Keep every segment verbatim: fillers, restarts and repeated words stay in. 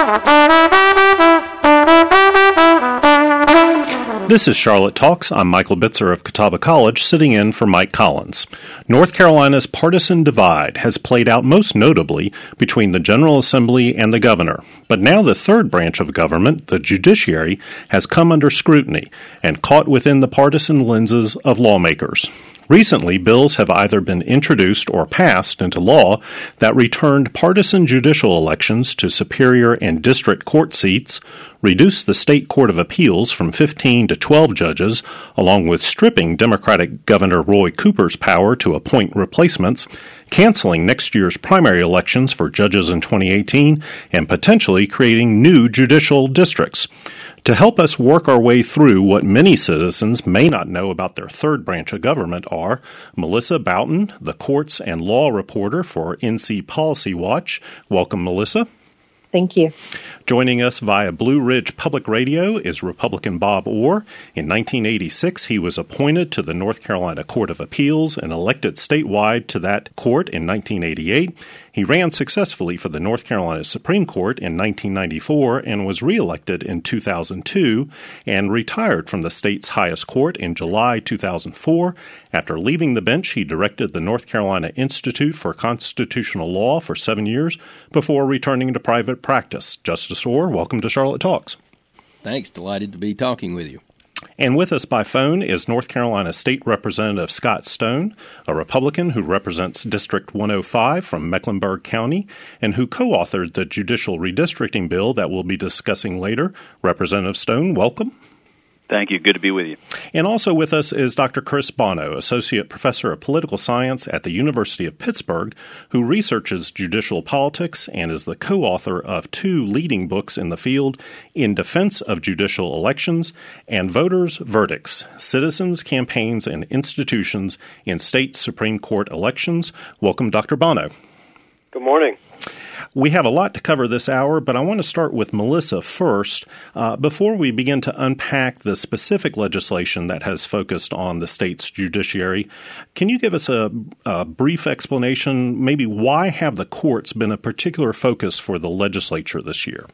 This is Charlotte Talks. I'm Michael Bitzer of Catawba College, sitting in for Mike Collins. North Carolina's partisan divide has played out most notably between the General Assembly and the governor. But now the third branch of government, the judiciary, has come under scrutiny and caught within the partisan lenses of lawmakers. Recently, bills have either been introduced or passed into law that returned partisan judicial elections to superior and district court seats, reduced the state court of appeals from fifteen to twelve judges, along with stripping Democratic Governor Roy Cooper's power to appoint replacements, canceling next year's primary elections for judges in twenty eighteen, and potentially creating new judicial districts. To help us work our way through what many citizens may not know about their third branch of government are Melissa Boughton, the courts and law reporter for N C Policy Watch. Welcome, Melissa. Thank you. Joining us via Blue Ridge Public Radio is Republican Bob Orr. In nineteen eighty-six, he was appointed to the North Carolina Court of Appeals and elected statewide to that court in nineteen eighty-eight. He ran successfully for the North Carolina Supreme Court in nineteen ninety-four and was reelected in two thousand two and retired from the state's highest court in July two thousand four. After leaving the bench, he directed the North Carolina Institute for Constitutional Law for seven years before returning to private practice. Justice Orr, welcome to Charlotte Talks. Thanks. Delighted to be talking with you. And with us by phone is North Carolina State Representative Scott Stone, a Republican who represents District one oh five from Mecklenburg County and who co-authored the judicial redistricting bill that we'll be discussing later. Representative Stone, welcome. Thank you. Good to be with you. And also with us is Doctor Chris Bono, Associate Professor of Political Science at the University of Pittsburgh, who researches judicial politics and is the co-author of two leading books in the field, In Defense of Judicial Elections and Voters' Verdicts, Citizens, Campaigns, and Institutions in State Supreme Court Elections. Welcome, Doctor Bono. Good morning. We have a lot to cover this hour, but I want to start with Melissa first. Uh, before we begin to unpack the specific legislation that has focused on the state's judiciary, can you give us a, a brief explanation, maybe why have the courts been a particular focus for the legislature this year?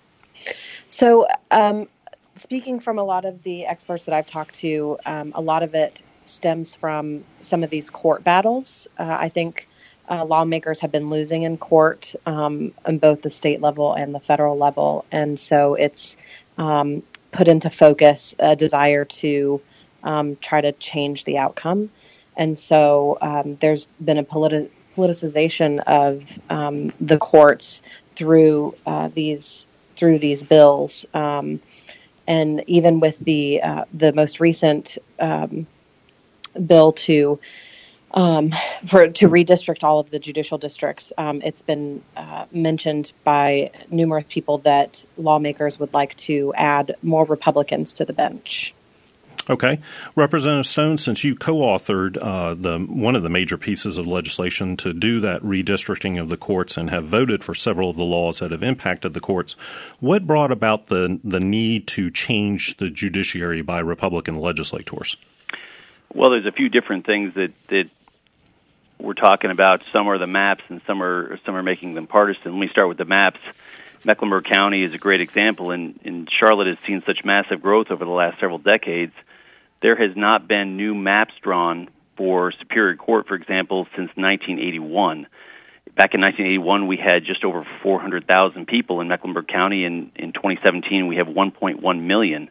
So, um, speaking from a lot of the experts that I've talked to, um, a lot of it stems from some of these court battles. Uh, I think Uh, lawmakers have been losing in court um, on both the state level and the federal level. And so it's um, put into focus a desire to um, try to change the outcome. And so um, there's been a politi- politicization of um, the courts through uh, these through these bills. Um, and even with the uh, the most recent um, bill to Um, for to redistrict all of the judicial districts, um, it's been uh, mentioned by numerous people that lawmakers would like to add more Republicans to the bench. Okay. Representative Stone, since you co-authored uh, the one of the major pieces of legislation to do that redistricting of the courts and have voted for several of the laws that have impacted the courts, what brought about the, the need to change the judiciary by Republican legislators? Well, there's a few different things that, that we're talking about. Some are the maps, and some are some are making them partisan. Let me start with the maps. Mecklenburg County is a great example, and, and Charlotte has seen such massive growth over the last several decades. There has not been new maps drawn for Superior Court, for example, since nineteen eighty-one. Back in nineteen eighty-one, we had just over four hundred thousand people in Mecklenburg County, and in twenty seventeen, we have one point one million.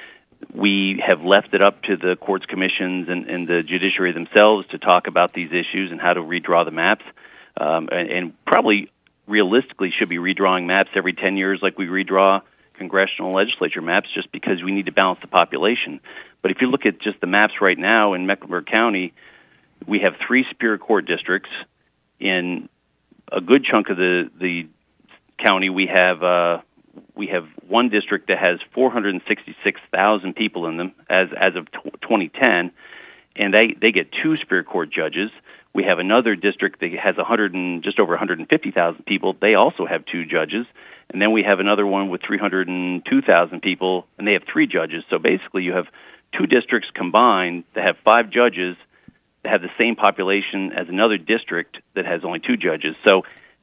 We have left it up to the courts commissions and, and the judiciary themselves to talk about these issues and how to redraw the maps, um, and, and probably realistically should be redrawing maps every ten years like we redraw congressional legislature maps, just because we need to balance the population. But if you look at just the maps right now in Mecklenburg County, we have three Superior Court districts. In a good chunk of the, the county, we have uh, we have one district that has four hundred sixty-six thousand people in them as as of twenty ten, and they, they get two Superior Court judges. We have another district that has one hundred and just over one hundred fifty thousand people. They also have two judges. And then we have another one with three hundred two thousand people, and they have three judges. So basically you have two districts combined that have five judges that have the same population as another district that has only two judges. So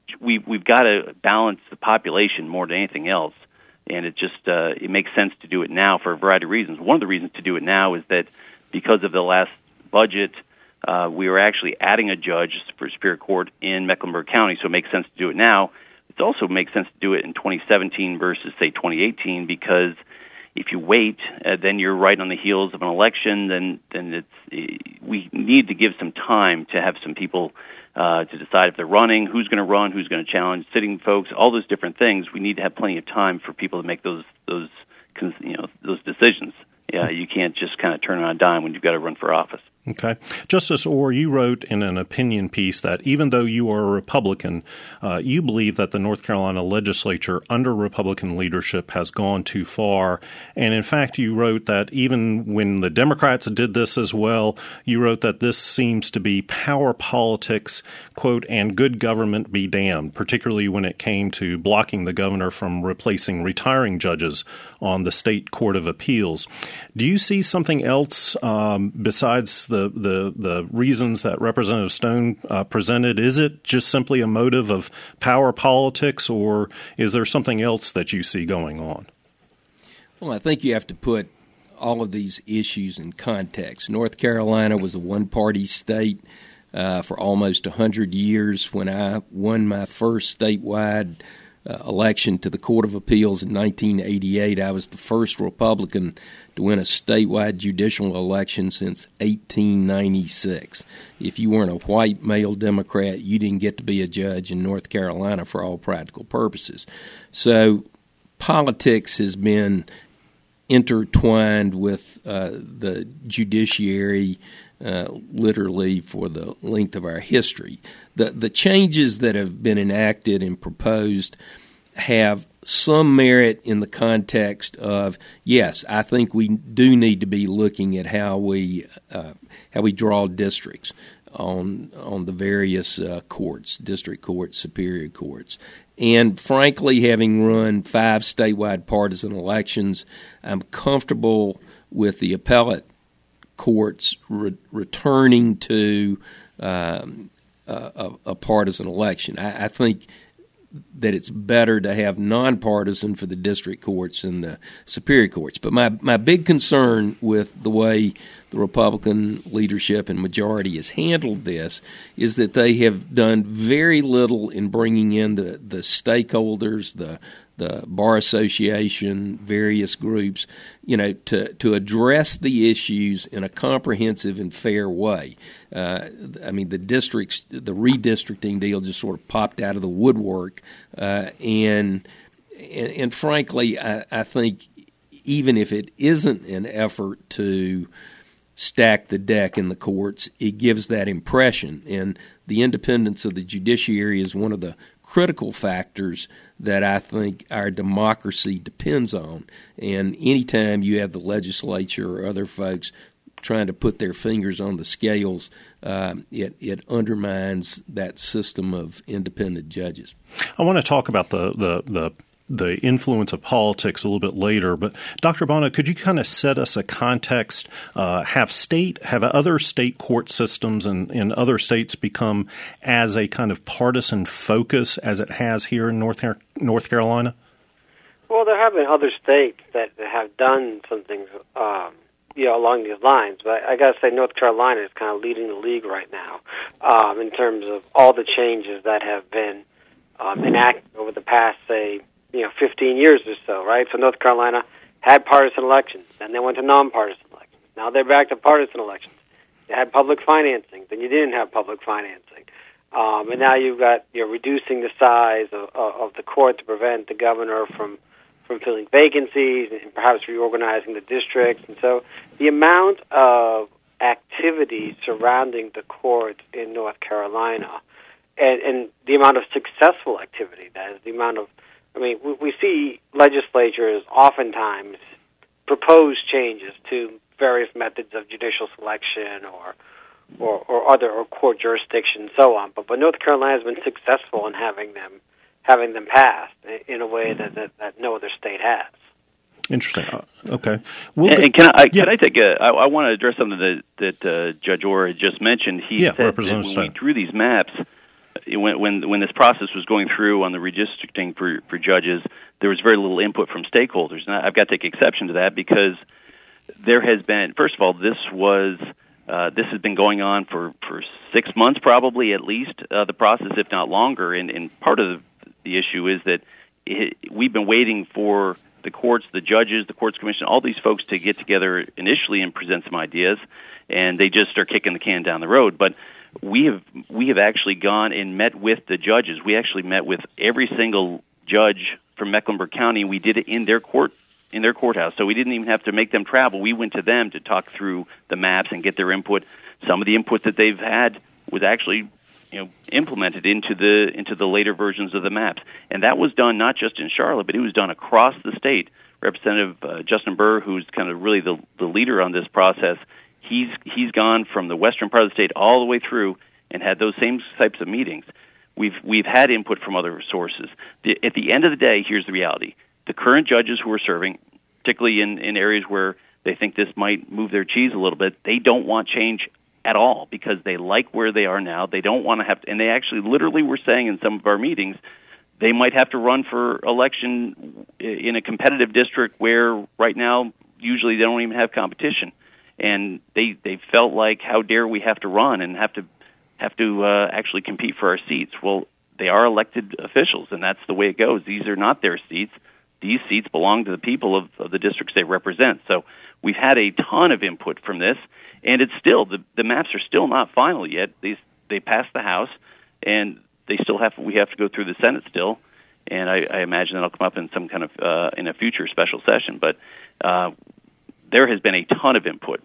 we we've got to balance the population more than anything else, and it just uh, it makes sense to do it now for a variety of reasons. One of the reasons to do it now is that because of the last budget, uh, we are actually adding a judge for Superior Court in Mecklenburg County, so it makes sense to do it now. It also makes sense to do it in twenty seventeen versus, say, twenty eighteen, because if you wait, uh, then you're right on the heels of an election. Then, then it's we need to give some time to have some people uh, to decide if they're running, who's going to run, who's going to challenge, sitting folks, all those different things. We need to have plenty of time for people to make those those you know those decisions. Yeah, you can't just kind of turn on a dime when you've got to run for office. Okay. Justice Orr, you wrote in an opinion piece that even though you are a Republican, uh, you believe that the North Carolina legislature under Republican leadership has gone too far. And in fact, you wrote that even when the Democrats did this as well, you wrote that this seems to be power politics, quote, and good government be damned, particularly when it came to blocking the governor from replacing retiring judges on the State Court of Appeals. Do you see something else um, besides the, the the reasons that Representative Stone uh, presented? Is it just simply a motive of power politics, or is there something else that you see going on? Well, I think you have to put all of these issues in context. North Carolina was a one-party state uh, for almost one hundred years. When I won my first statewide Uh, election to the Court of Appeals in nineteen eighty-eight, I was the first Republican to win a statewide judicial election since eighteen ninety-six. If you weren't a white male Democrat, you didn't get to be a judge in North Carolina for all practical purposes. So politics has been intertwined with uh, the judiciary uh, literally for the length of our history. The the changes that have been enacted and proposed have some merit in the context of, yes, I think we do need to be looking at how we uh, how we draw districts on on the various uh, courts, district courts, superior courts. And frankly, having run five statewide partisan elections, I'm comfortable with the appellate courts re- returning to um, a, a partisan election. I, I think that it's better to have nonpartisan for the district courts and the superior courts. But my, my big concern with the way the Republican leadership and majority has handled this is that they have done very little in bringing in the, the stakeholders, the the Bar Association, various groups, you know, to, to address the issues in a comprehensive and fair way. Uh, I mean, the districts, the redistricting deal just sort of popped out of the woodwork, uh, and, and and frankly, I, I think even if it isn't an effort to stack the deck in the courts, it gives that impression. And the independence of the judiciary is one of the critical factors that I think our democracy depends on. And anytime you have the legislature or other folks trying to put their fingers on the scales, uh, it, it undermines that system of independent judges. I want to talk about the the, the the influence of politics a little bit later, but Doctor Bono, could you kind of set us a context? Uh, have state, have other state court systems in, in other states become as a kind of partisan focus as it has here in North North Carolina? Well, there have been other states that have done some things, um, you know, along these lines. But I got to say, North Carolina is kind of leading the league right now um, in terms of all the changes that have been um, enacted over the past, say, you know, fifteen years or so, right? So North Carolina had partisan elections, then they went to nonpartisan elections. Now they're back to partisan elections. They had public financing, then you didn't have public financing. Um, and now you've got, you're reducing the size of, of the court to prevent the governor from, from filling vacancies and perhaps reorganizing the districts. And so the amount of activity surrounding the courts in North Carolina and, and the amount of successful activity, that is, the amount of I mean, we, we see legislatures oftentimes propose changes to various methods of judicial selection or, or, or other or court jurisdiction and so on. But, but North Carolina has been successful in having them having them passed in a way that, that, that no other state has. Interesting. Uh, okay. We'll and, be, and can I yeah. can I take a? I, I want to address something that that uh, Judge Orr had just mentioned. He yeah, said that when we drew these maps, when, when when this process was going through on the redistricting for, for judges, there was very little input from stakeholders. And I've got to take exception to that because there has been, first of all, this was uh, this has been going on for, for six months probably at least, uh, the process, if not longer. And, and part of the, the issue is that it, we've been waiting for the courts, the judges, the courts commission, all these folks to get together initially and present some ideas, and they just are kicking the can down the road. But we have we have actually gone and met with the judges. We actually met with every single judge from Mecklenburg County. We did it in their court in their courthouse, so we didn't even have to make them travel. We went to them to talk through the maps and get their input. Some of the input that they've had was actually, you know, implemented into the into the later versions of the maps, and that was done not just in Charlotte, but it was done across the state. Representative uh, Justin Burr, who's kind of really the the leader on this process, he's he's gone from the western part of the state all the way through and had those same types of meetings. We've we've had input from other sources. The, at the end of the day, here's the reality: the current judges who are serving, particularly in, in areas where they think this might move their cheese a little bit, they don't want change at all because they like where they are now. They don't want to have to, and they actually literally were saying in some of our meetings, they might have to run for election in a competitive district where right now usually they don't even have competition. And they, they felt like, how dare we have to run and have to have to uh, actually compete for our seats? Well, they are elected officials, and that's the way it goes. These are not their seats. These seats belong to the people of, of the districts they represent. So we've had a ton of input from this, and it's still, the, the maps are still not final yet. These, they passed the House, and they still have, we have to go through the Senate still, and I, I imagine that'll come up in some kind of, uh, in a future special session. But uh, there has been a ton of input.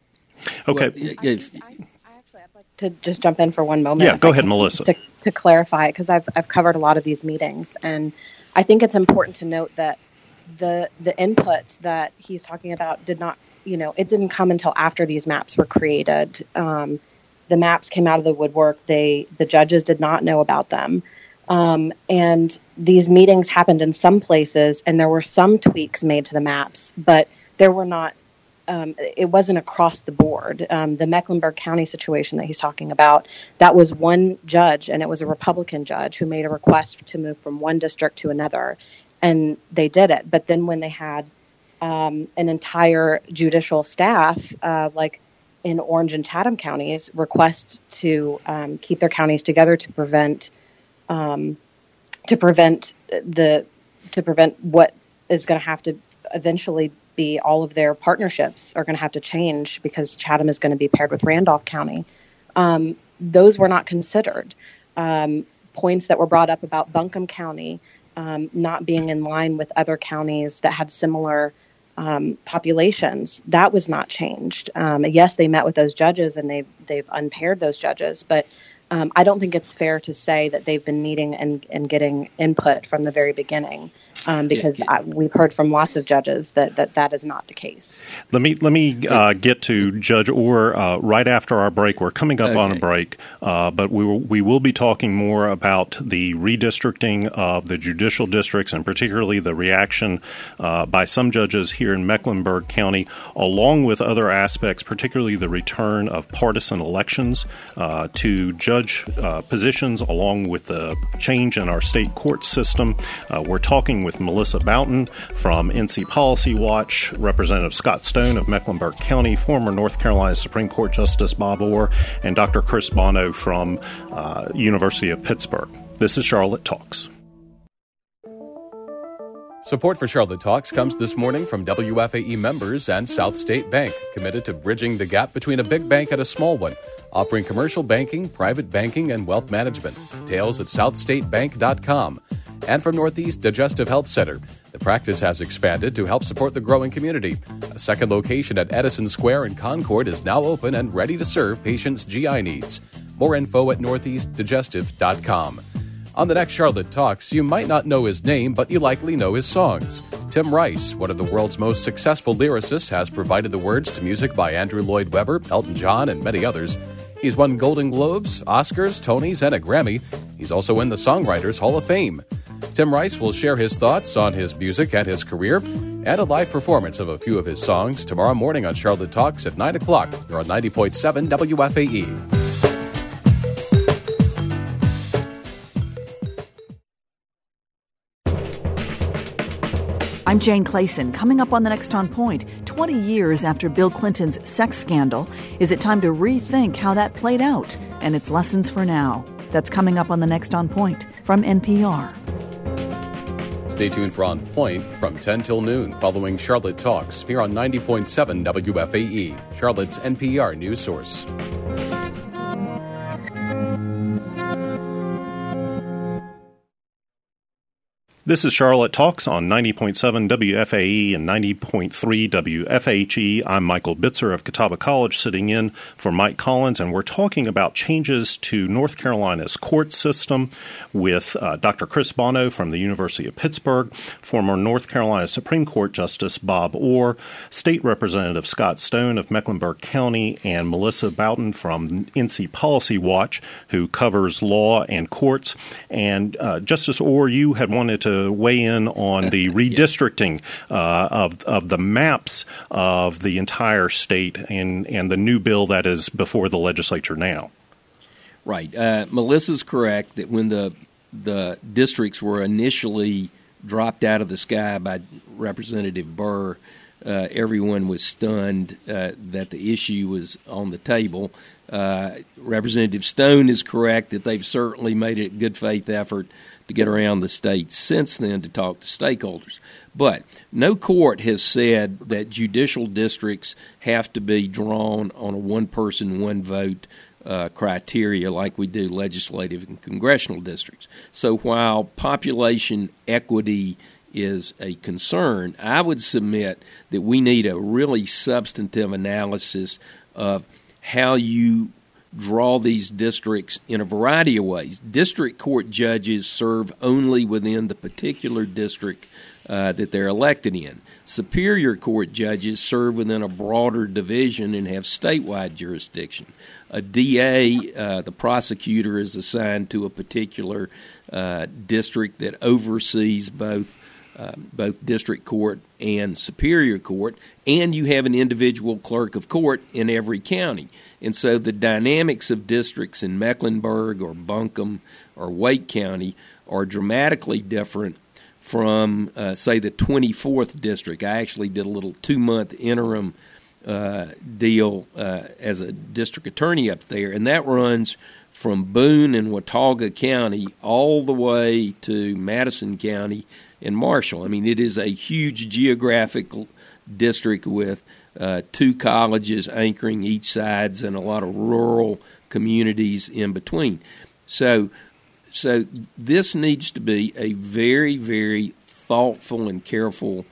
Okay. Well, I, I, I actually, I'd like to just jump in for one moment. Yeah, go ahead, Melissa. To, to clarify, because I've I've covered a lot of these meetings, and I think it's important to note that the the input that he's talking about did not, you know, it didn't come until after these maps were created. Um, the maps came out of the woodwork. They the judges did not know about them. Um, and these meetings happened in some places, and there were some tweaks made to the maps, but there were not. Um, it wasn't across the board. Um, the Mecklenburg County situation that he's talking about, that was one judge, and it was a Republican judge who made a request to move from one district to another, and they did it. But then when they had um, an entire judicial staff, uh, like in Orange and Chatham counties, request to um, keep their counties together to prevent um, to prevent the to prevent what is going to have to eventually be all of their partnerships are going to have to change because Chatham is going to be paired with Randolph County. Um, those were not considered. Um, points that were brought up about Buncombe County um, not being in line with other counties that had similar um, populations, that was not changed. Um, yes, they met with those judges and they've, they've unpaired those judges, but um, I don't think it's fair to say that they've been needing and, and getting input from the very beginning. Um, because yeah, yeah. I, we've heard from lots of judges that, that that is not the case. Let me let me uh, get to Judge Orr uh, right after our break. We're coming up okay. on a break, uh, but we will, we will be talking more about the redistricting of the judicial districts and particularly the reaction uh, by some judges here in Mecklenburg County, along with other aspects, particularly the return of partisan elections uh, to judge uh, positions, along with the change in our state court system. Uh, we're talking with with Melissa Boughton from N C Policy Watch, Representative Scott Stone of Mecklenburg County, former North Carolina Supreme Court Justice Bob Orr, and Doctor Chris Bono from uh, University of Pittsburgh. This is Charlotte Talks. Support for Charlotte Talks comes this morning from W F A E members and South State Bank, committed to bridging the gap between a big bank and a small one, offering commercial banking, private banking, and wealth management. Details at south state bank dot com. And from Northeast Digestive Health Center. The practice has expanded to help support the growing community. A second location at Edison Square in Concord is now open and ready to serve patients' G I needs. More info at northeast digestive dot com. On the next Charlotte Talks, you might not know his name, but you likely know his songs. Tim Rice, one of the world's most successful lyricists, has provided the words to music by Andrew Lloyd Webber, Elton John, and many others. He's won Golden Globes, Oscars, Tonys, and a Grammy. He's also in the Songwriters Hall of Fame. Tim Rice will share his thoughts on his music and his career, and a live performance of a few of his songs tomorrow morning on Charlotte Talks at nine o'clock. You're on ninety point seven W F A E. I'm Jane Clayson. Coming up on the next On Point, twenty years after Bill Clinton's sex scandal, is it time to rethink how that played out and its lessons for now? That's coming up on the next On Point from N P R. Stay tuned for On Point from ten till noon following Charlotte Talks here on ninety point seven W F A E, Charlotte's N P R news source. This is Charlotte Talks on ninety point seven W F A E and ninety point three W F H E. I'm Michael Bitzer of Catawba College, sitting in for Mike Collins, and we're talking about changes to North Carolina's court system with uh, Doctor Chris Bono from the University of Pittsburgh, former North Carolina Supreme Court Justice Bob Orr, State Representative Scott Stone of Mecklenburg County, and Melissa Boughton from N C Policy Watch, who covers law and courts. And uh, Justice Orr, you had wanted to weigh in on the redistricting uh, of of the maps of the entire state and, and the new bill that is before the legislature now. Right. Uh, Melissa's correct that when the the districts were initially dropped out of the sky by Representative Burr, uh, everyone was stunned uh, that the issue was on the table. Uh, Representative Stone is correct that they've certainly made a good faith effort to get around the state since then to talk to stakeholders. But no court has said that judicial districts have to be drawn on a one-person, one-vote uh, criteria like we do legislative and congressional districts. So while population equity is a concern, I would submit that we need a really substantive analysis of how you draw these districts in a variety of ways. District court judges serve only within the particular district uh, that they're elected in. Superior court judges serve within a broader division and have statewide jurisdiction. A D A, uh, the prosecutor, is assigned to a particular uh, district that oversees both Uh, both district court and superior court, and you have an individual clerk of court in every county. And so the dynamics of districts in Mecklenburg or Buncombe or Wake County are dramatically different from, uh, say, the twenty-fourth district. I actually did a little two-month interim uh, deal uh, as a district attorney up there, and that runs from Boone and Watauga County all the way to Madison County and Marshall. I mean, it is a huge geographic district with uh, two colleges anchoring each sides and a lot of rural communities in between. So, so this needs to be a very, very thoughtful and careful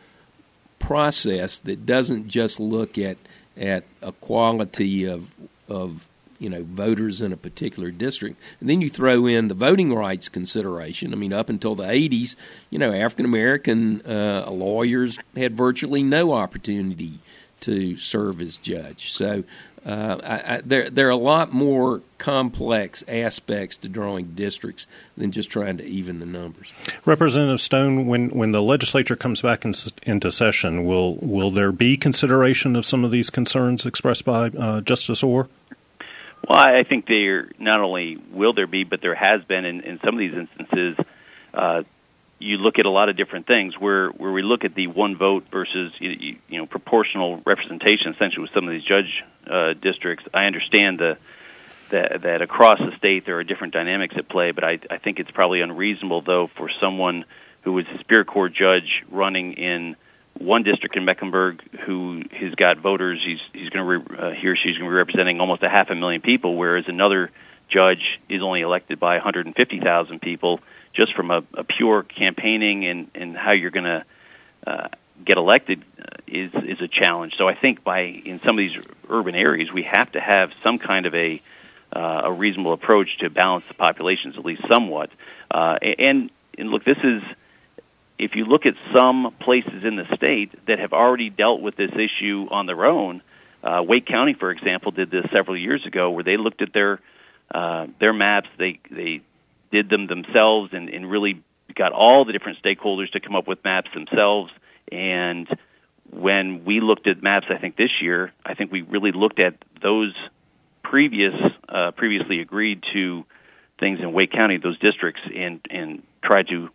process that doesn't just look at at a quality of of you know, voters in a particular district. And then you throw in the voting rights consideration. I mean, up until the eighties, you know, African-American uh, lawyers had virtually no opportunity to serve as judge. So uh, I, I, there, there are a lot more complex aspects to drawing districts than just trying to even the numbers. Representative Stone, when, when the legislature comes back in, into session, will will there be consideration of some of these concerns expressed by uh, Justice Orr? Well, I think there not only will there be, but there has been in, in some of these instances. Uh, you look at a lot of different things where, where we look at the one vote versus you, you know proportional representation, essentially with some of these judge uh, districts. I understand the that, that across the state there are different dynamics at play, but I, I think it's probably unreasonable though for someone who was a Superior Court judge running in one district in Mecklenburg who has got voters, he's he's going to re, uh, he or she's going to be representing almost a half a million people, whereas another judge is only elected by one hundred fifty thousand people, just from a, a pure campaigning and, and how you're going to uh, get elected uh, is is a challenge. So I think by in some of these urban areas we have to have some kind of a uh, a reasonable approach to balance the populations at least somewhat. Uh, and and look, this is. If you look at some places in the state that have already dealt with this issue on their own, uh, Wake County, for example, did this several years ago, where they looked at their uh, their maps, they they did them themselves, and, and really got all the different stakeholders to come up with maps themselves. And when we looked at maps, I think this year, I think we really looked at those previous uh, previously agreed to things in Wake County, those districts, and and tried to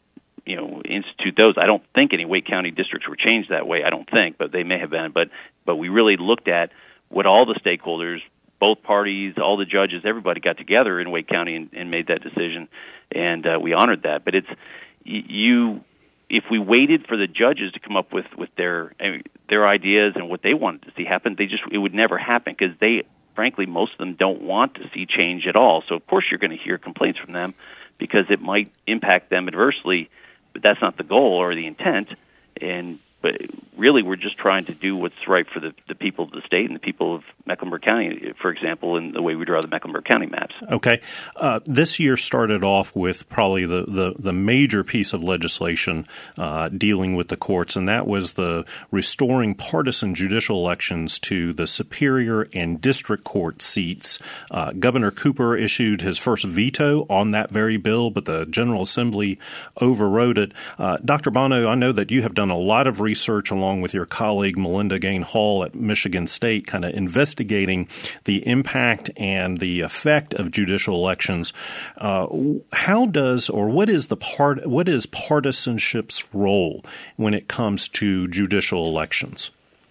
you know, institute those. I don't think any Wake County districts were changed that way. I don't think, but they may have been. But but we really looked at what all the stakeholders, both parties, all the judges, everybody got together in Wake County and, and made that decision, and uh, we honored that. But it's you. If we waited for the judges to come up with, with their their ideas and what they wanted to see happen, they just it would never happen because they, frankly, most of them don't want to see change at all. So of course you're going to hear complaints from them because it might impact them adversely, but that's not the goal or the intent. And but really, we're just trying to do what's right for the, the people of the state and the people of Mecklenburg County, for example, in the way we draw the Mecklenburg County maps. Okay. Uh, this year started off with probably the, the, the major piece of legislation uh, dealing with the courts, and that was the restoring partisan judicial elections to the superior and district court seats. Uh, Governor Cooper issued his first veto on that very bill, but the General Assembly overrode it. Uh, Doctor Bono, I know that you have done a lot of research research along with your colleague Melinda Gain Hall at Michigan State, kind of investigating the impact and the effect of judicial elections. Uh, how does or what is the part what is partisanship's role when it comes to judicial elections?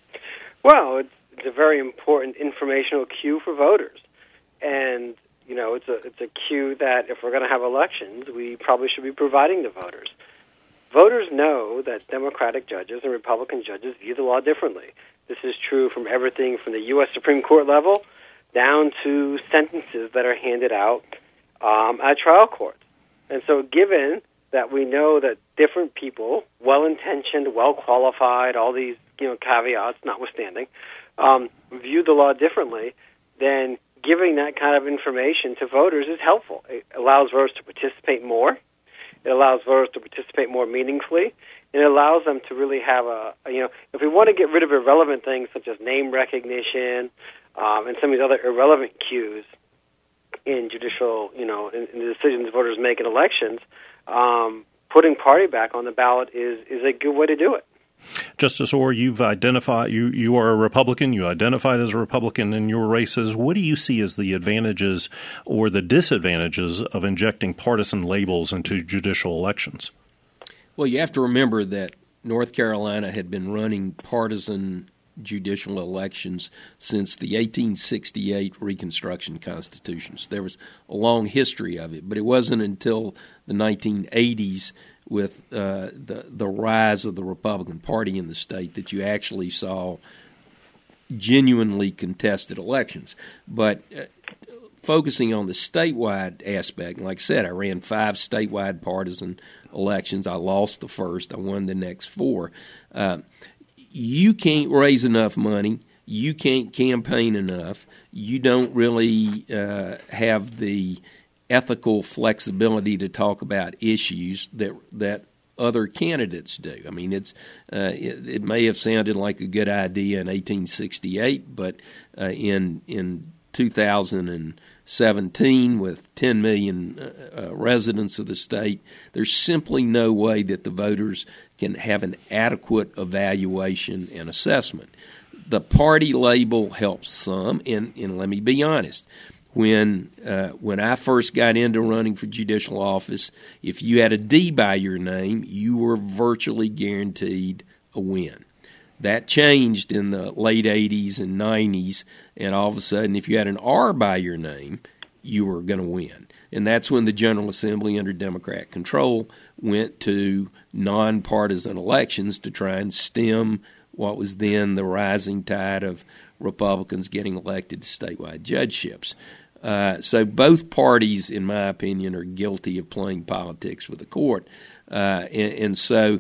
Well, it's, it's a very important informational cue for voters, and you know it's a it's a cue that if we're going to have elections, we probably should be providing to voters. Voters know that Democratic judges and Republican judges view the law differently. This is true from everything from the U S Supreme Court level down to sentences that are handed out um, at trial courts. And so given that we know that different people, well-intentioned, well-qualified, all these you know caveats notwithstanding, um, view the law differently, then giving that kind of information to voters is helpful. It allows voters to participate more. It allows voters to participate more meaningfully, and it allows them to really have a, a you know, if we want to get rid of irrelevant things such as name recognition um, and some of these other irrelevant cues in judicial, you know, in, in the decisions voters make in elections, um, putting party back on the ballot is, is a good way to do it. Justice Orr, you've identified you, you are a Republican. You identified as a Republican in your races. What do you see as the advantages or the disadvantages of injecting partisan labels into judicial elections? Well, you have to remember that North Carolina had been running partisan judicial elections since the eighteen sixty-eight Reconstruction Constitutions. There was a long history of it, but it wasn't until the nineteen eighties with uh, the the rise of the Republican Party in the state that you actually saw genuinely contested elections. But uh, focusing on the statewide aspect, like I said, I ran five statewide partisan elections. I lost the first. I won the next four. Uh, you can't raise enough money. You can't campaign enough. You don't really uh, have the ethical flexibility to talk about issues that that other candidates do. I mean, it's uh, it, it may have sounded like a good idea in eighteen sixty-eight, but uh, in in two thousand seventeen, with ten million uh, uh, residents of the state, there's simply no way that the voters can have an adequate evaluation and assessment. The party label helps some, and, and let me be honest. When uh, when I first got into running for judicial office, if you had a D by your name, you were virtually guaranteed a win. That changed in the late eighties and nineties, and all of a sudden, if you had an R by your name, you were going to win. And that's when the General Assembly under Democrat control went to nonpartisan elections to try and stem what was then the rising tide of Republicans getting elected to statewide judgeships. Uh, so both parties, in my opinion, are guilty of playing politics with the court. Uh, and, and so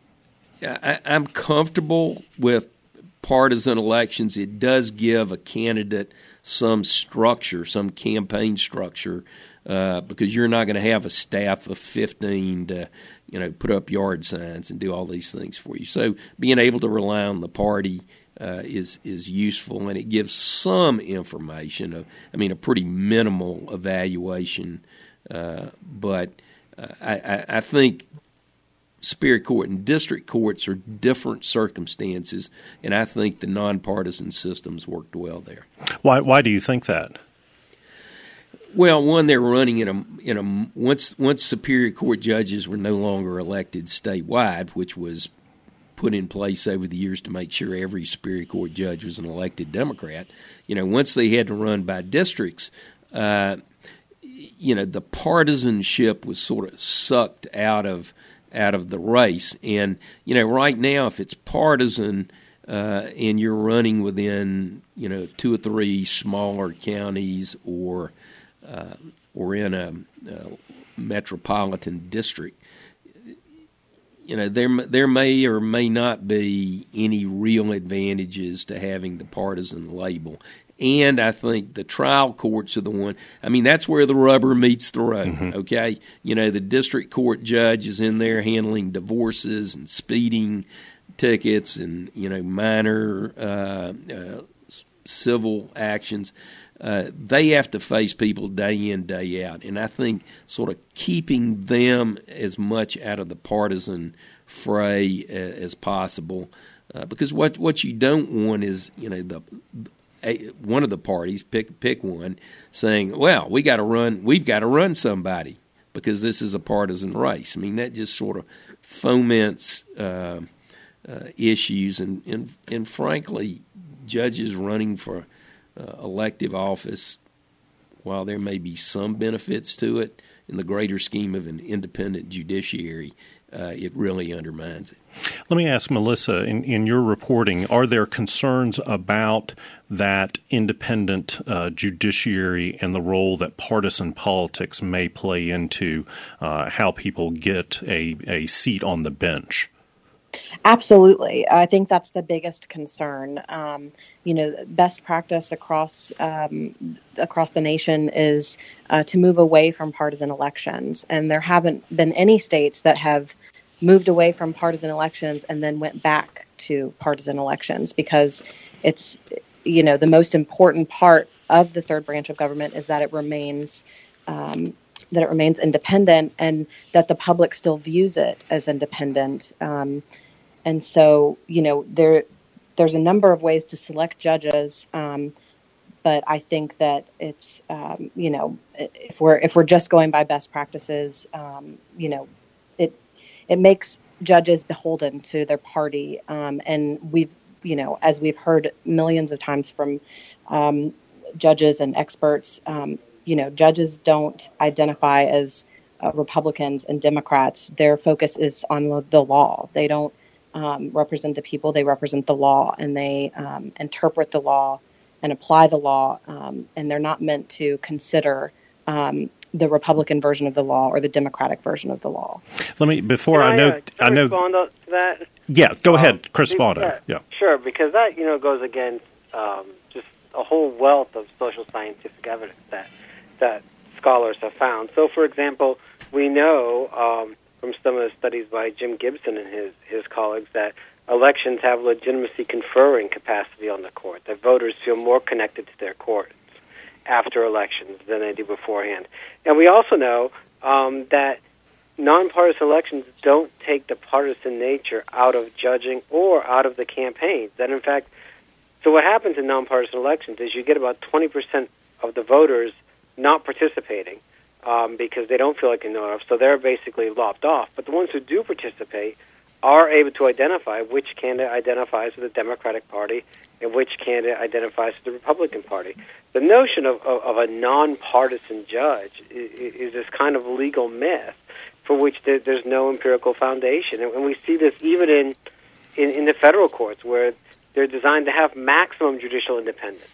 I, I'm comfortable with partisan elections. It does give a candidate some structure, some campaign structure, uh, because you're not going to have a staff of fifteen to, you know, put up yard signs and do all these things for you. So being able to rely on the party Uh, is is useful, and it gives some information. Of, I mean, a pretty minimal evaluation, uh, but uh, I, I think Superior Court and District Courts are different circumstances, and I think the nonpartisan systems worked well there. Why? Why do you think that? Well, one, they're running in a in a once once Superior Court judges were no longer elected statewide, which was put in place over the years to make sure every Superior Court judge was an elected Democrat. You know, once they had to run by districts, uh, you know, the partisanship was sort of sucked out of out of the race. And you know, right now, if it's partisan uh, and you're running within you know two or three smaller counties or uh, or in a, a metropolitan district, you know, there there may or may not be any real advantages to having the partisan label. And I think the trial courts are the one. I mean, that's where the rubber meets the road, mm-hmm. okay? You know, the district court judge is in there handling divorces and speeding tickets and, you know, minor uh, uh, civil actions. Uh, they have to face people day in, day out. And I think sort of keeping them as much out of the partisan fray uh, as possible, uh, because what what you don't want is, you know, the a, one of the parties, pick pick one, saying, well, we got to run, we've got to run somebody because this is a partisan race. I mean, that just sort of foments uh, uh, issues. And, and, and frankly, judges running for Uh, elective office, while there may be some benefits to it, in the greater scheme of an independent judiciary, uh, it really undermines it. Let me ask Melissa, in, in your reporting, are there concerns about that independent uh, judiciary and the role that partisan politics may play into uh, how people get a, a seat on the bench? Absolutely. I think that's the biggest concern. Um, you know, best practice across um, across the nation is uh, to move away from partisan elections. And there haven't been any states that have moved away from partisan elections and then went back to partisan elections, because it's, you know, the most important part of the third branch of government is that it remains um, that it remains independent and that the public still views it as independent. Um, and so, you know, there there's a number of ways to select judges, um, but I think that it's, um, you know, if we're if we're just going by best practices, um, you know, it it makes judges beholden to their party, um, and we've, you know, as we've heard millions of times from um, judges and experts. Um, You know, judges don't identify as uh, Republicans and Democrats. Their focus is on the law. They don't um, represent the people. They represent the law, and they um, interpret the law and apply the law. Um, and they're not meant to consider um, the Republican version of the law or the Democratic version of the law. Let me before can I know. I, uh, can I know. respond to that? Yeah, go um, ahead, Chris Spaulding. Yeah, yeah, sure. Because that you know goes against um, just a whole wealth of social scientific evidence that. that scholars have found. So, for example, we know um, from some of the studies by Jim Gibson and his, his colleagues that elections have legitimacy conferring capacity on the court, that voters feel more connected to their courts after elections than they do beforehand. And we also know um, that nonpartisan elections don't take the partisan nature out of judging or out of the campaigns. That, in fact, so what happens in nonpartisan elections is you get about twenty percent of the voters not participating um, because they don't feel like they know enough, so they're basically lopped off. But the ones who do participate are able to identify which candidate identifies with the Democratic Party and which candidate identifies with the Republican Party. The notion of, of, of a nonpartisan judge is, is this kind of legal myth for which there, there's no empirical foundation. And, and we see this even in, in, in the federal courts, where they're designed to have maximum judicial independence.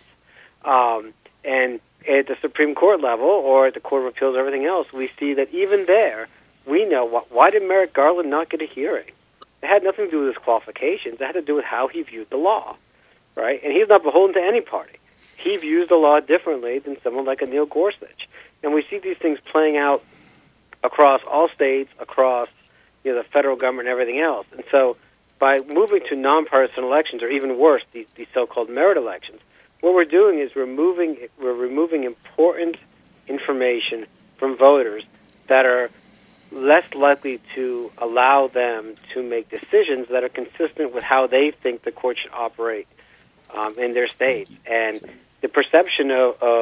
Um, and at the Supreme Court level or at the Court of Appeals or everything else, we see that even there, we know wh- why did Merrick Garland not get a hearing? It had nothing to do with his qualifications. It had to do with how he viewed the law, right? And he's not beholden to any party. He views the law differently than someone like a Neil Gorsuch. And we see these things playing out across all states, across you know the federal government and everything else. And so by moving to nonpartisan elections, or even worse, these, these so-called merit elections, what we're doing is removing we're removing important information from voters that are less likely to allow them to make decisions that are consistent with how they think the court should operate um, in their state. And the perception of, of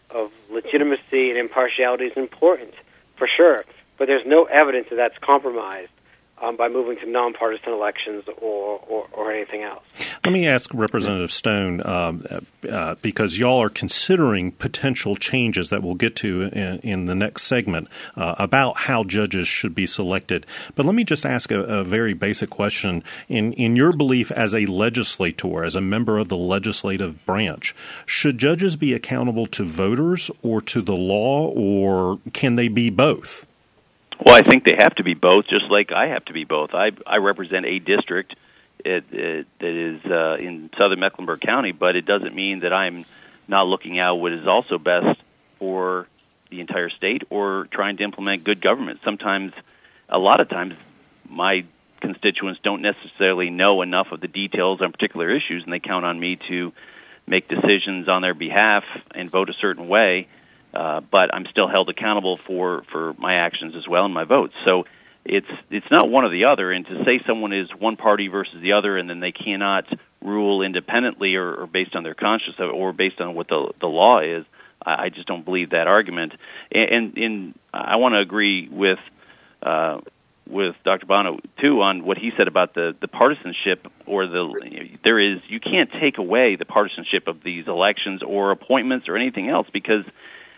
of legitimacy and impartiality is important, for sure. But there's no evidence that that's compromised um, by moving to nonpartisan elections or, or, or anything else. Let me ask Representative Stone, um, uh, because y'all are considering potential changes that we'll get to in, in the next segment uh, about how judges should be selected. But let me just ask a, a very basic question. In, in your belief as a legislator, as a member of the legislative branch, should judges be accountable to voters or to the law, or can they be both? Well, I think they have to be both, just like I have to be both. I, I represent a district It, it, that is uh, in southern Mecklenburg County, but it doesn't mean that I'm not looking out what is also best for the entire state or trying to implement good government. Sometimes, a lot of times, my constituents don't necessarily know enough of the details on particular issues, and they count on me to make decisions on their behalf and vote a certain way, uh, but I'm still held accountable for, for my actions as well and my votes. So It's it's not one or the other, and to say someone is one party versus the other, and then they cannot rule independently or, or based on their conscience or based on what the the law is, I, I just don't believe that argument. And, and, and I want to agree with uh, with Doctor Bono too on what he said about the, the partisanship or the you know, there is you can't take away the partisanship of these elections or appointments or anything else, because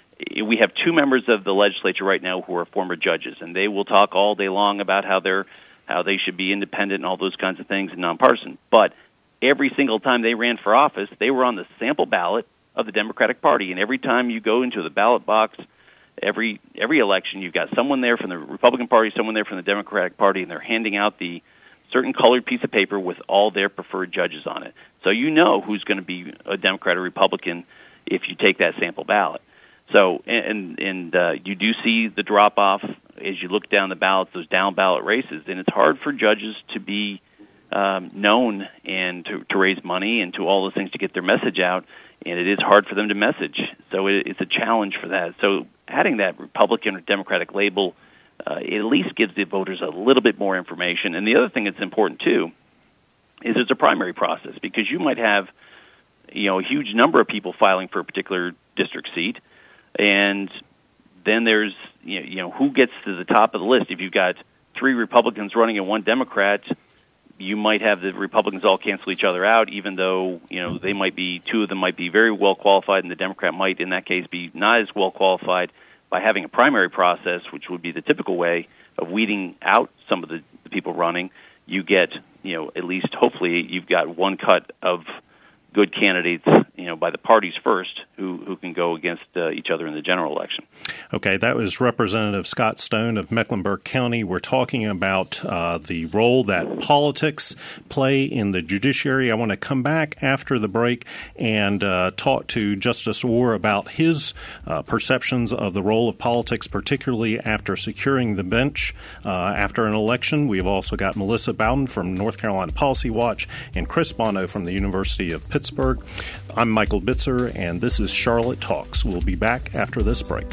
we have two members of the legislature right now who are former judges, and they will talk all day long about how they're how they should be independent and all those kinds of things and nonpartisan. But every single time they ran for office, they were on the sample ballot of the Democratic Party, and every time you go into the ballot box, every every election, you've got someone there from the Republican Party, someone there from the Democratic Party, and they're handing out the certain colored piece of paper with all their preferred judges on it. So you know who's going to be a Democrat or Republican if you take that sample ballot. So, and and uh, you do see the drop-off as you look down the ballots, those down-ballot races, and it's hard for judges to be um, known and to, to raise money and to all those things to get their message out, and it is hard for them to message. So it, it's a challenge for that. So adding that Republican or Democratic label uh, it at least gives the voters a little bit more information. And the other thing that's important, too, is there's a primary process, because you might have, you know, a huge number of people filing for a particular district seat, and then there's, you know, you know, who gets to the top of the list. If you've got three Republicans running and one Democrat, you might have the Republicans all cancel each other out, even though, you know, they might be, two of them might be very well qualified, and the Democrat might, in that case, be not as well qualified. By having a primary process, which would be the typical way of weeding out some of the, the people running, you get, you know, at least hopefully you've got one cut of good candidates, you know, by the parties first, who, who can go against uh, each other in the general election. Okay, that was Representative Scott Stone of Mecklenburg County. We're talking about uh, the role that politics play in the judiciary. I want to come back after the break and uh, talk to Justice Orr about his uh, perceptions of the role of politics, particularly after securing the bench uh, after an election. We've also got Melissa Bowden from North Carolina Policy Watch and Chris Bono from the University of Pittsburgh. I'm Michael Bitzer, and this is Charlotte Talks. We'll be back after this break.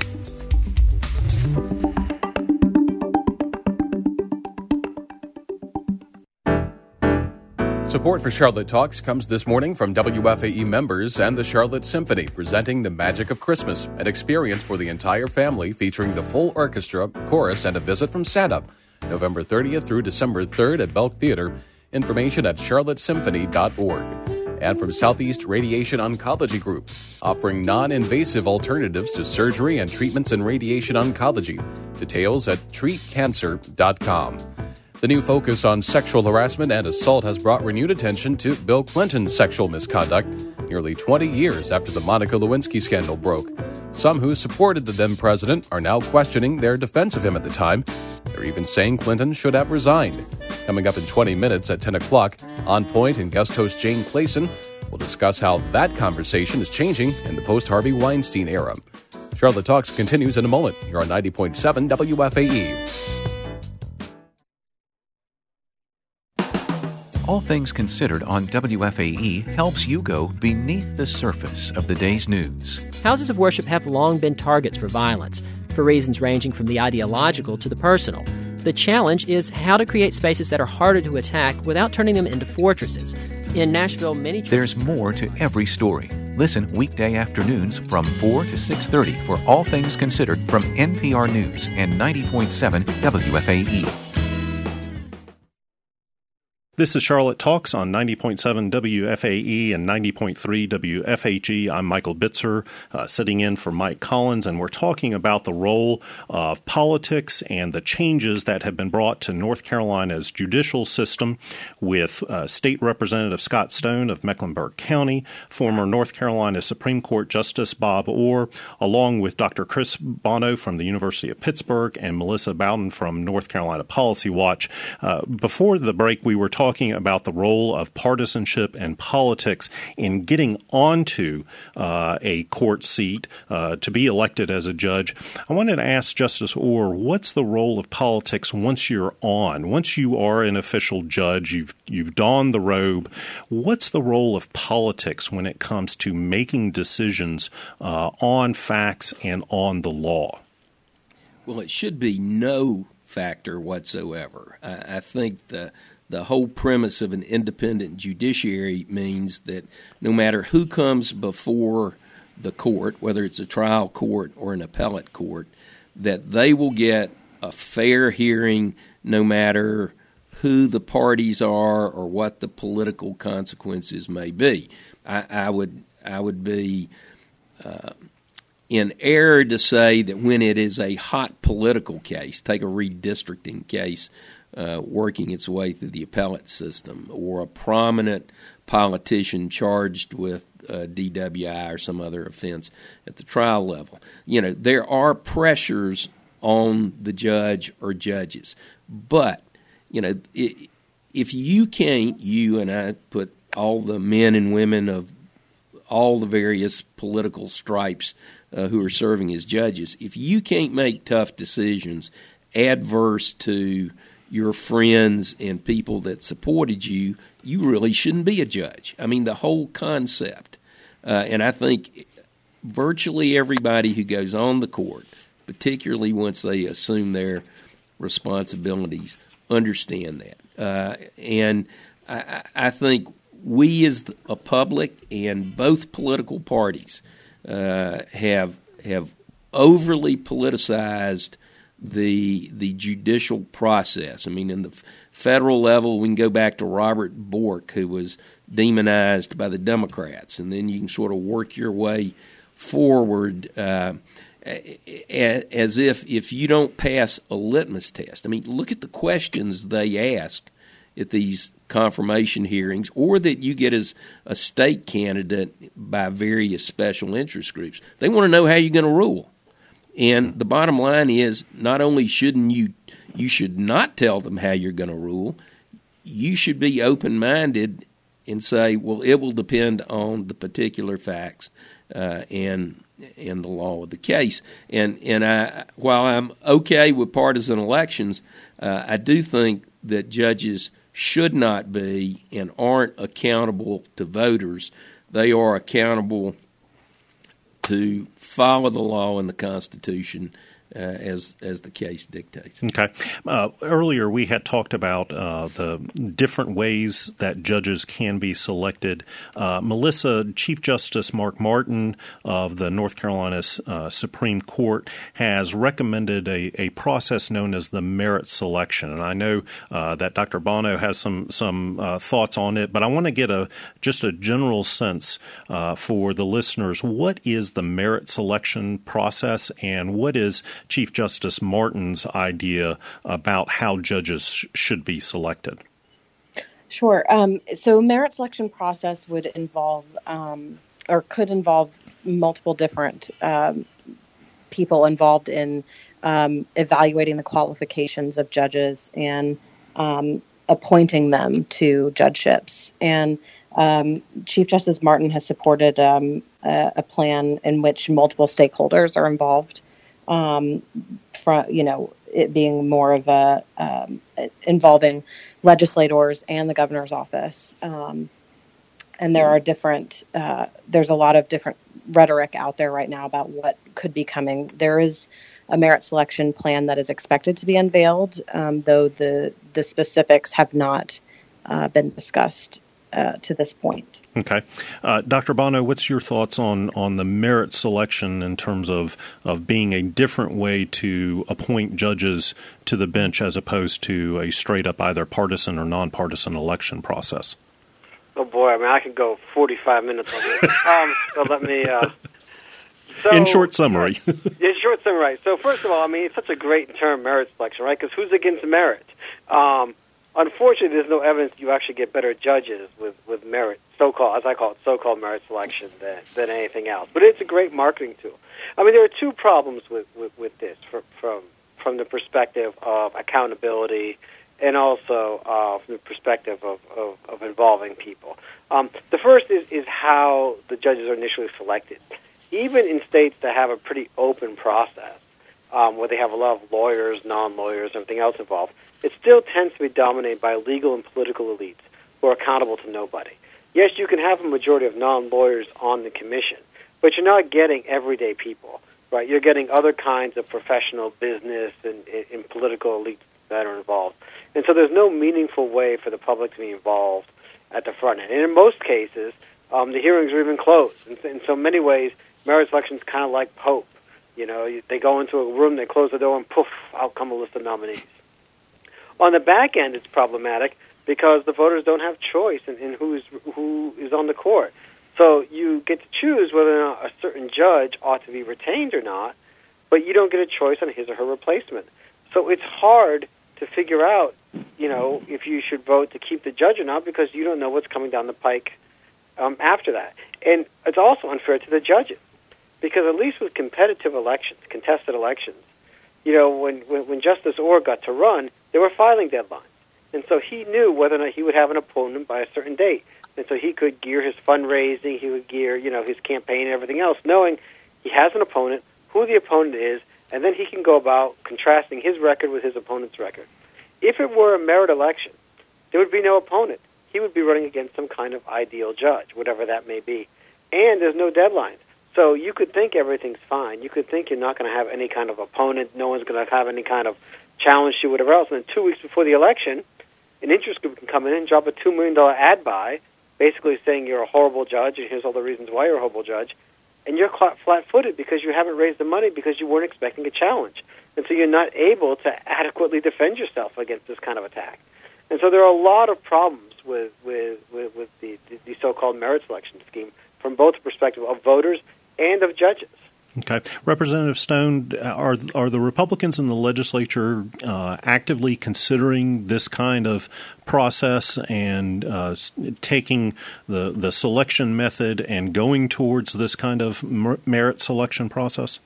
Support for Charlotte Talks comes this morning from W F A E members and the Charlotte Symphony, presenting The Magic of Christmas, an experience for the entire family featuring the full orchestra, chorus, and a visit from Santa. November thirtieth through December third at Belk Theater. Information at charlotte symphony dot org. And from Southeast Radiation Oncology Group, offering non-invasive alternatives to surgery and treatments in radiation oncology. Details at treat cancer dot com. The new focus on sexual harassment and assault has brought renewed attention to Bill Clinton's sexual misconduct, nearly twenty years after the Monica Lewinsky scandal broke. Some who supported the then president are now questioning their defense of him at the time. They're even saying Clinton should have resigned. Coming up in twenty minutes at ten o'clock, On Point and guest host Jane Clayson will discuss how that conversation is changing in the post-Harvey Weinstein era. Charlotte Talks continues in a moment. You're on ninety point seven W F A E. All Things Considered on W F A E helps you go beneath the surface of the day's news. Houses of worship have long been targets for violence, for reasons ranging from the ideological to the personal. The challenge is how to create spaces that are harder to attack without turning them into fortresses. In Nashville, many churches... There's more to every story. Listen weekday afternoons from four to six thirty for All Things Considered from N P R News and ninety point seven W F A E. This is Charlotte Talks on ninety point seven W F A E and ninety point three W F H E. I'm Michael Bitzer, uh, sitting in for Mike Collins, and we're talking about the role of politics and the changes that have been brought to North Carolina's judicial system with uh, State Representative Scott Stone of Mecklenburg County, former North Carolina Supreme Court Justice Bob Orr, along with Doctor Chris Bono from the University of Pittsburgh and Melissa Bowden from North Carolina Policy Watch. Uh, before the break, we were talking talking about the role of partisanship and politics in getting onto uh, a court seat uh, to be elected as a judge. I wanted to ask Justice Orr, what's the role of politics once you're on? Once you are an official judge, you've you've donned the robe, what's the role of politics when it comes to making decisions uh, on facts and on the law? Well, it should be no factor whatsoever. I, I think the The whole premise of an independent judiciary means that no matter who comes before the court, whether it's a trial court or an appellate court, that they will get a fair hearing no matter who the parties are or what the political consequences may be. I, I would I would be uh, in error to say that when it is a hot political case, take a redistricting case, Uh, working its way through the appellate system, or a prominent politician charged with uh, D W I or some other offense at the trial level. You know, there are pressures on the judge or judges. But, you know, it, if you can't, you and I put all the men and women of all the various political stripes uh, who are serving as judges, if you can't make tough decisions adverse to your friends and people that supported you, you really shouldn't be a judge. I mean, the whole concept. Uh, and I think virtually everybody who goes on the court, particularly once they assume their responsibilities, understand that. Uh, and I, I think we as a public and both political parties uh, have have overly politicized the the judicial process. I mean, in the f- federal level, we can go back to Robert Bork, who was demonized by the Democrats, and then you can sort of work your way forward uh, as if if you don't pass a litmus test. I mean, look at the questions they ask at these confirmation hearings, or that you get as a state candidate by various special interest groups. They want to know how you're going to rule. And the bottom line is, not only shouldn't you, you should not tell them how you're going to rule, you should be open-minded and say, well, it will depend on the particular facts uh, and and the law of the case. And and I, while I'm okay with partisan elections, uh, I do think that judges should not be and aren't accountable to voters. They are accountable to follow the law and the Constitution uh, as as the case dictates. Okay. Uh, earlier we had talked about uh, the different ways that judges can be selected. Uh, Melissa, Chief Justice Mark Martin of the North Carolina uh, Supreme Court has recommended a, a process known as the merit selection. And I know uh, that Doctor Bono has some some uh, thoughts on it, but I want to get a just a general sense uh, for the listeners. What is the merit selection process, and what is Chief Justice Martin's idea about how judges sh- should be selected? Sure. Um, so merit selection process would involve um, or could involve multiple different um, people involved in um, evaluating the qualifications of judges and um, appointing them to judgeships. And um, Chief Justice Martin has supported um, a, a plan in which multiple stakeholders are involved. Um, from, you know, it being more of a um, involving legislators and the governor's office. Um, and there are different, uh, there's a lot of different rhetoric out there right now about what could be coming. There is a merit selection plan that is expected to be unveiled, um, though the, the specifics have not uh, been discussed uh, to this point. Okay. Uh, Doctor Bono, what's your thoughts on, on the merit selection in terms of, of being a different way to appoint judges to the bench as opposed to a straight-up either partisan or nonpartisan election process? Oh, boy. I mean, I could go forty-five minutes on this. um, so let me... Uh, so, in short summary. in short summary. So first of all, I mean, it's such a great term, merit selection, right? Because who's against merit? Um, unfortunately, there's no evidence you actually get better judges with, with merit, so-called, as I call it, so-called merit selection than, than anything else. But it's a great marketing tool. I mean, there are two problems with, with, with this from, from, from the perspective of accountability and also uh, from the perspective of, of, of involving people. Um, the first is, is how the judges are initially selected. Even in states that have a pretty open process, um, where they have a lot of lawyers, non-lawyers, and everything else involved, it still tends to be dominated by legal and political elites who are accountable to nobody. Yes, you can have a majority of non-lawyers on the commission, but you're not getting everyday people, right? You're getting other kinds of professional business and, and, and political elites that are involved. And so there's no meaningful way for the public to be involved at the front end. And in most cases, um, the hearings are even closed. And in so many ways, merit selection is kind of like Pope. You know, they go into a room, they close the door, and poof, out come a list of nominees. On the back end, it's problematic because the voters don't have choice in, in who is who is on the court. So you get to choose whether or not a certain judge ought to be retained or not, but you don't get a choice on his or her replacement. So it's hard to figure out, you know, if you should vote to keep the judge or not because you don't know what's coming down the pike um, after that. And it's also unfair to the judges. Because at least with competitive elections, contested elections, you know, when, when, when Justice Orr got to run, there were filing deadlines. And so he knew whether or not he would have an opponent by a certain date. And so he could gear his fundraising, he would gear, you know, his campaign and everything else, knowing he has an opponent, who the opponent is, and then he can go about contrasting his record with his opponent's record. If it were a merit election, there would be no opponent. He would be running against some kind of ideal judge, whatever that may be. And there's no deadlines. So you could think everything's fine. You could think you're not going to have any kind of opponent. No one's going to have any kind of challenge to whatever else. And then two weeks before the election, an interest group can come in and drop a two million dollars ad buy, basically saying you're a horrible judge and here's all the reasons why you're a horrible judge. And you're flat-footed because you haven't raised the money because you weren't expecting a challenge. And so you're not able to adequately defend yourself against this kind of attack. And so there are a lot of problems with, with, with, with the, the so-called merit selection scheme from both the perspective of voters and of judges. Okay. Representative Stone, are are the Republicans in the legislature uh, actively considering this kind of process and uh, taking the, the selection method and going towards this kind of merit selection process?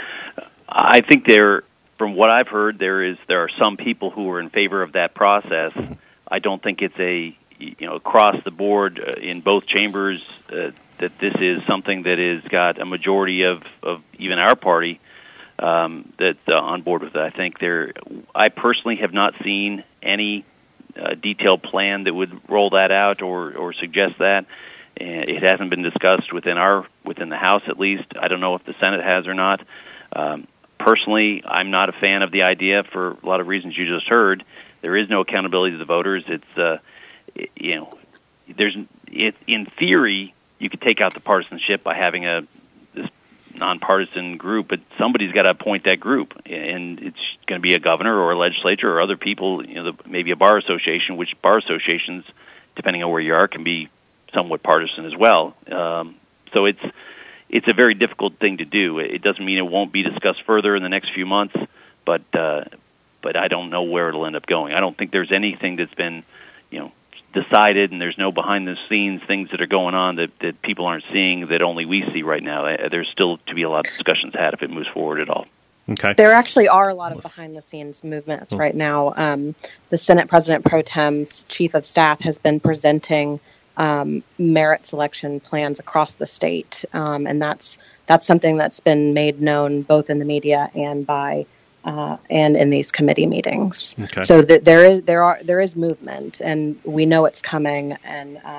I think there, from what I've heard, there is there are some people who are in favor of that process. Mm-hmm. I don't think it's a you know across the board uh, in both chambers. Uh, that this is something that has got a majority of, of even our party um, that's uh, on board with it. I think there, I personally have not seen any uh, detailed plan that would roll that out or, or suggest that. It hasn't been discussed within our within the House, at least. I don't know if the Senate has or not. Um, personally, I'm not a fan of the idea for a lot of reasons you just heard. There is no accountability to the voters. It's uh, you know, there's it in theory. You could take out the partisanship by having a this nonpartisan group, but somebody's got to appoint that group, and it's going to be a governor or a legislature or other people, you know, the, maybe a bar association, which bar associations, depending on where you are, can be somewhat partisan as well. Um, so it's it's a very difficult thing to do. It doesn't mean it won't be discussed further in the next few months, but uh, but I don't know where it'll end up going. I don't think there's anything that's been, you know, decided, and there's no behind-the-scenes things that are going on that, that people aren't seeing that only we see right now. There's still to be a lot of discussions had if it moves forward at all. Okay. There actually are a lot of behind-the-scenes movements right now. Um, the Senate President Pro Tem's Chief of Staff has been presenting um, merit selection plans across the state, um, and that's that's something that's been made known both in the media and by Uh, and in these committee meetings. Okay. So that there is there are there is movement, and we know it's coming, and um,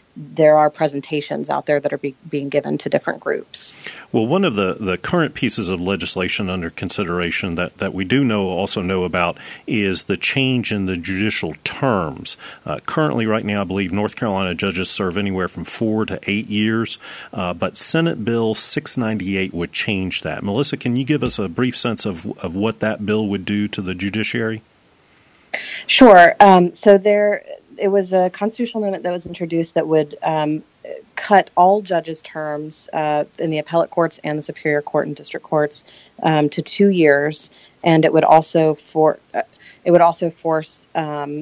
there are presentations out there that are be, being given to different groups. Well, one of the, the current pieces of legislation under consideration that, that we do know also know about is the change in the judicial terms. Uh, currently, right now, I believe North Carolina judges serve anywhere from four to eight years, uh, but Senate Bill six ninety-eight would change that. Melissa, can you give us a brief sense of, of what that bill would do to the judiciary? Sure. Um, so there... It was a constitutional amendment that was introduced that would um, cut all judges' terms uh, in the appellate courts and the superior court and district courts um, to two years, and it would also for uh, it would also force um,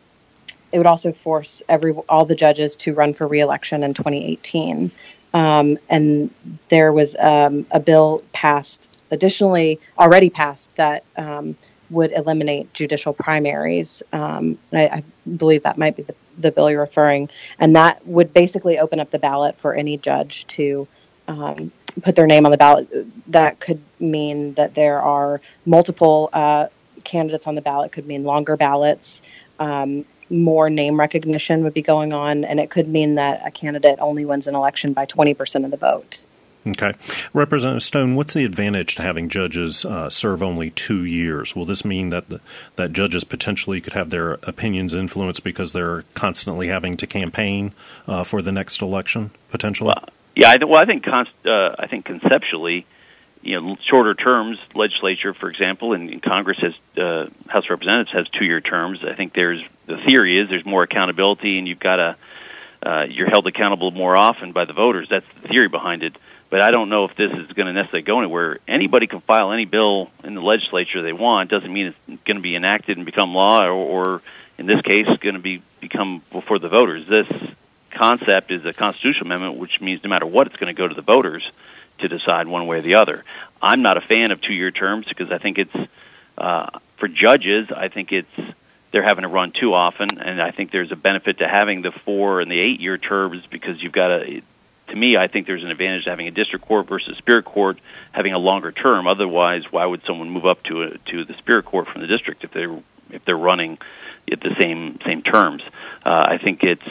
it would also force every all the judges to run for re-election in twenty eighteen. Um, and there was um, a bill passed, additionally already passed, that Um, would eliminate judicial primaries. Um, I, I believe that might be the, the bill you're referring, and that would basically open up the ballot for any judge to um, put their name on the ballot. That could mean that there are multiple uh, candidates on the ballot, could mean longer ballots, um, more name recognition would be going on, and it could mean that a candidate only wins an election by twenty percent of the vote. Okay. Representative Stone, what's the advantage to having judges uh, serve only two years? Will this mean that the, that judges potentially could have their opinions influenced because they're constantly having to campaign uh, for the next election, potentially? Well, yeah, I, well, I think const, uh, I think conceptually, you know, shorter terms, legislature, for example, and, and Congress has, uh, House of Representatives has two-year terms. I think there's, the theory is there's more accountability, and you've got to, uh, you're held accountable more often by the voters. That's the theory behind it. But I don't know if this is going to necessarily go anywhere. Anybody can file any bill in the legislature they want. Doesn't mean it's going to be enacted and become law, or, or in this case, going to be become before the voters. This concept is a constitutional amendment, which means no matter what, it's going to go to the voters to decide one way or the other. I'm not a fan of two-year terms because I think it's, uh, for judges, I think it's they're having to run too often, and I think there's a benefit to having the four and the eight-year terms because you've got to. To me, I think there's an advantage to having a district court versus superior court having a longer term. Otherwise, why would someone move up to a, to the superior court from the district if they're if they're running at the same same terms? Uh, I think it's.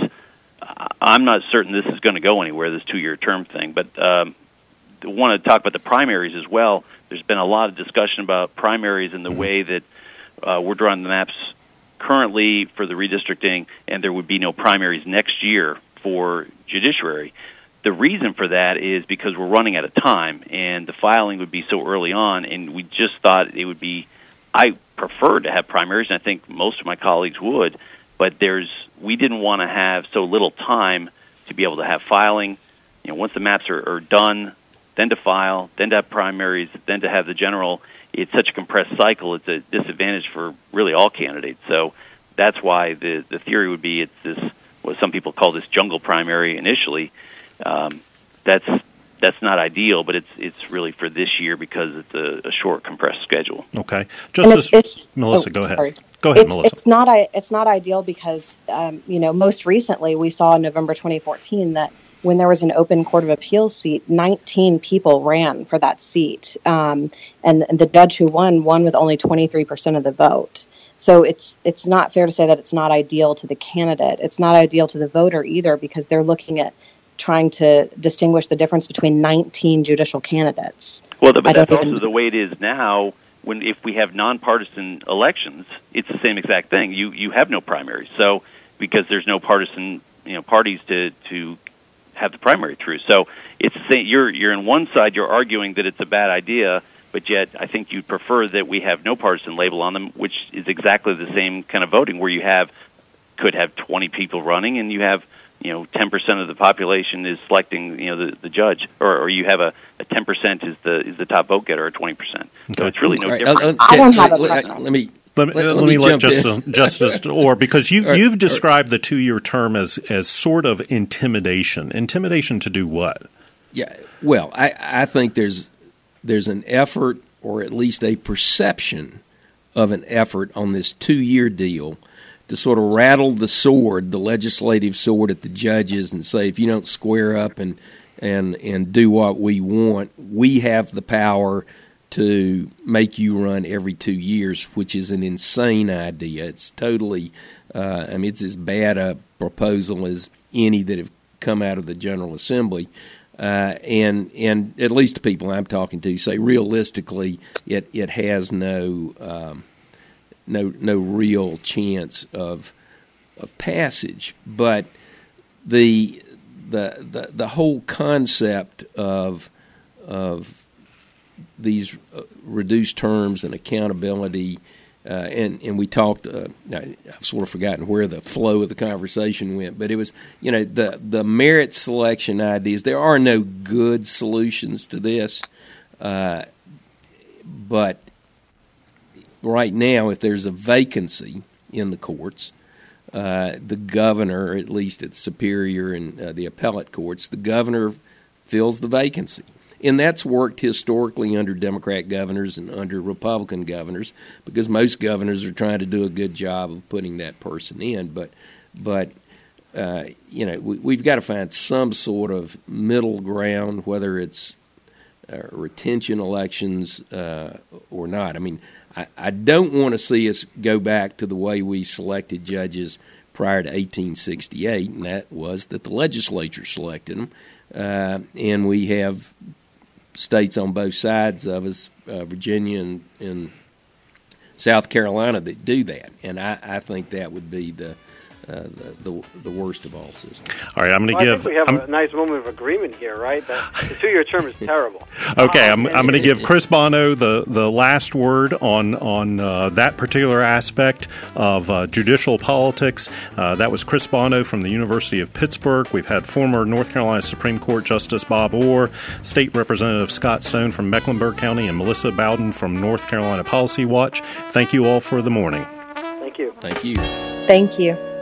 I'm not certain this is going to go anywhere, this two-year term thing. But um, I want to talk about the primaries as well. There's been a lot of discussion about primaries and the way that uh, we're drawing the maps currently for the redistricting, and there would be no primaries next year for judiciary. The reason for that is because we're running out of time, and the filing would be so early on, and we just thought it would be, I prefer to have primaries, and I think most of my colleagues would, but there's, we didn't want to have so little time to be able to have filing. You know, once the maps are, are done, then to file, then to have primaries, then to have the general, it's such a compressed cycle, it's a disadvantage for really all candidates. So that's why the, the theory would be it's this, what some people call this jungle primary initially. Um, that's that's not ideal, but it's it's really for this year because it's a, a short, compressed schedule. Okay, Justice it's, it's, Melissa, oh, go ahead. Sorry. Go ahead, it's, Melissa. It's not it's not ideal because um, you know most recently we saw in November twenty fourteen that when there was an open Court of Appeals seat, nineteen people ran for that seat, um, and, and the judge who won won with only twenty-three percent of the vote. So it's it's not fair to say that it's not ideal to the candidate. It's not ideal to the voter either because they're looking at trying to distinguish the difference between nineteen judicial candidates. Well, but that's also the way it is now. When if we have nonpartisan elections, it's the same exact thing. You you have no primaries, so because there's no partisan you know parties to to have the primary through. So it's the same, you're you're in one side, you're arguing that it's a bad idea, but yet I think you'd prefer that we have no partisan label on them, which is exactly the same kind of voting where you have could have twenty people running and you have you know, ten percent of the population is selecting, you know, the, the judge, or, or you have a, a ten percent is the is the top vote getter, or twenty percent. So it's really no right. different. I don't have a let, let, let me let me let, let, let me let Justice, Justice or because you or, you've described or, the two year term as as sort of intimidation. Intimidation to do what? Yeah, well, I I think there's there's an effort, or at least a perception of an effort on this two year deal to sort of rattle the sword, the legislative sword at the judges and say, if you don't square up and and and do what we want, we have the power to make you run every two years, which is an insane idea. It's totally, uh, I mean, it's as bad a proposal as any that have come out of the General Assembly. Uh, and and at least the people I'm talking to say realistically it it has no um, no no real chance of of passage. But the the the, the whole concept of of these reduced terms and accountability. Uh, and, and we talked, uh, I've sort of forgotten where the flow of the conversation went, but it was, you know, the, the merit selection ideas. There are no good solutions to this, uh, but right now, if there's a vacancy in the courts, uh, the governor, or at least at the Superior and uh, the appellate courts, the governor fills the vacancy. And that's worked historically under Democrat governors and under Republican governors because most governors are trying to do a good job of putting that person in. But, but uh, you know, we, we've got to find some sort of middle ground, whether it's uh, retention elections uh, or not. I mean, I, I don't want to see us go back to the way we selected judges prior to eighteen sixty-eight, and that was that the legislature selected them. Uh, and we have states on both sides of us, uh, Virginia and, and South Carolina, that do that, and I, I think that would be the, uh, the the the worst of all systems. All right, I'm going to well, give. I think we have I'm, a nice moment of agreement here, right? That the two-year term is terrible. Okay, um, I'm I'm going to give Chris Bono the, the last word on on uh, that particular aspect of uh, judicial politics. Uh, that was Chris Bono from the University of Pittsburgh. We've had former North Carolina Supreme Court Justice Bob Orr, State Representative Scott Stone from Mecklenburg County, and Melissa Bowden from North Carolina Policy Watch. Thank you all for the morning. Thank you. Thank you. Thank you.